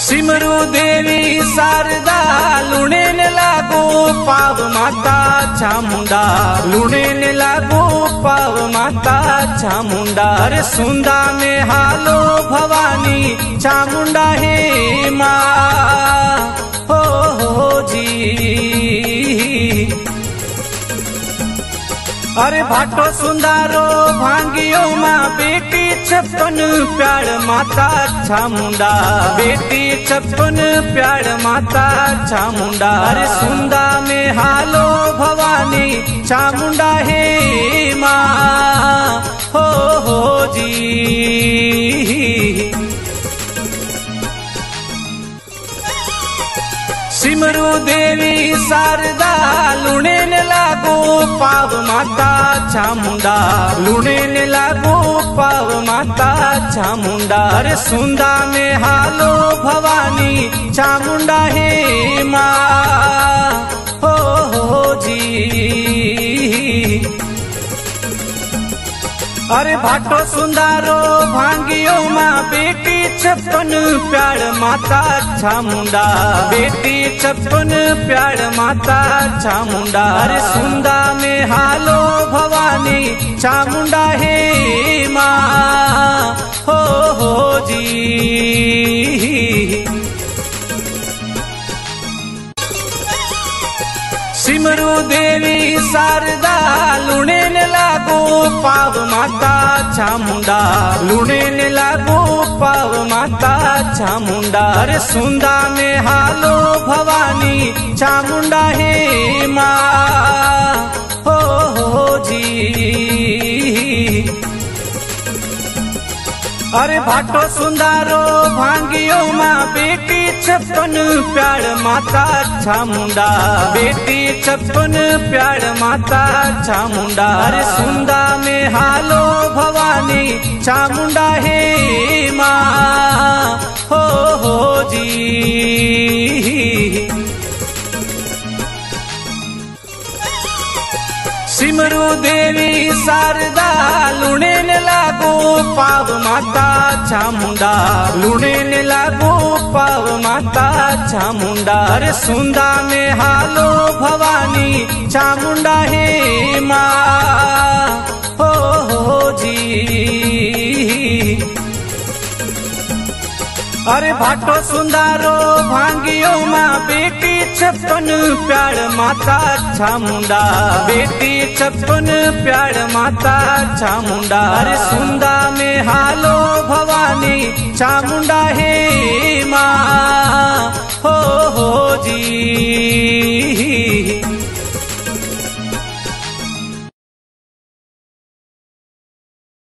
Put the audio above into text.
सिमरू देवी शारदा लुणे ने लागू पाव माता चामुंडा लुणे ने लागू पाव माता चामुंडा। अरे सुंदा में हालो भवानी चामुंडा हे माँ हो जी। अरे भाटो सुंदारो भांगियो माँ बेटी छप्पन प्यार माता चामुंडा बेटी छप्पन प्यार माता चामुंडा। अरे सुंदा में हालो भवानी चामुंडा हे माँ हो जी। सिमरू देवी शारदा लुणे ने लागू पाव माता चामुंडा लुणे ने लागू पाव माता चामुंडा। अरे सुंदा में हालो भवानी चामुंडा हे माँ हो जी। अरे भाटो सुंदारो भांगियो माँ बेटी छप्पन प्यार माता चामुंडा बेटी छप्पन प्यार माता चामुंडा। अरे सुंदा में हालो भवानी चामुंडा हे माँ हो जी। सिमरू देवी शारदा लुणे ने लागू पाव माता चामुंडा लुणे ने लागू पाव माता चामुंडा। अरे सुंदा में हालो भवानी चामुंडा हे माँ हो जी। अरे भाटो सुंदारो भांगियो माँ बेटी छप्पन प्यार माता चामुंडा बेटी छप्पन प्यार माता चामुंडा। अरे सुंदा में हालो भवानी चामुंडा हे माँ हो जी। सिमरू देवी शारदा लुणे ने लागू पाव माता चामुंडा लुणे ने लागू पाव माता चामुंडा। अरे सुंदा में हालो भवानी चामुंडा हे माँ हो जी। अरे भाटो सुंदारो भांगियो माँ बेटी छप्पन प्यार माता चामुंडा बेटी छप्पन प्यार माता चामुंडा। अरे सुंदा में हालो भवानी चामुंडा हे माँ हो जी।